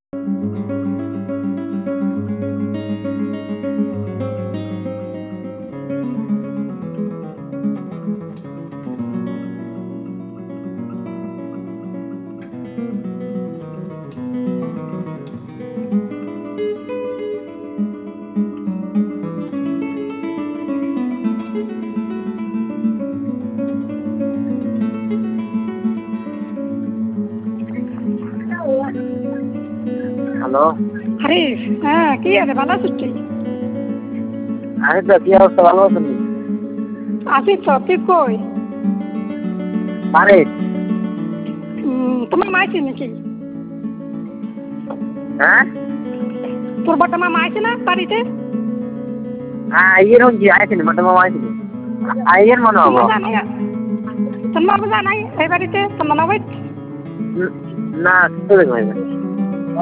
Hello. হারিস, হ্যাঁ কি আছে, ভালো আছিস তুই? আমি তো, কি অবস্থা, ভালো আছেন? আছি তো, তুই কই? আরে তোমার মা আছে নাকি? হ্যাঁ তোর বড় মা আছে না বাড়িতে? আইয়ের হন কি আইছেন বড় মামা আইছেন আইয়ের মনে হবো তোর মা জানাই এই বাড়িতে তোর মনে হয় না তো দেখবেন